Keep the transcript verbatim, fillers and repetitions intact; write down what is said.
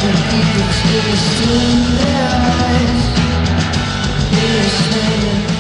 The people tears in their eyes. He is saying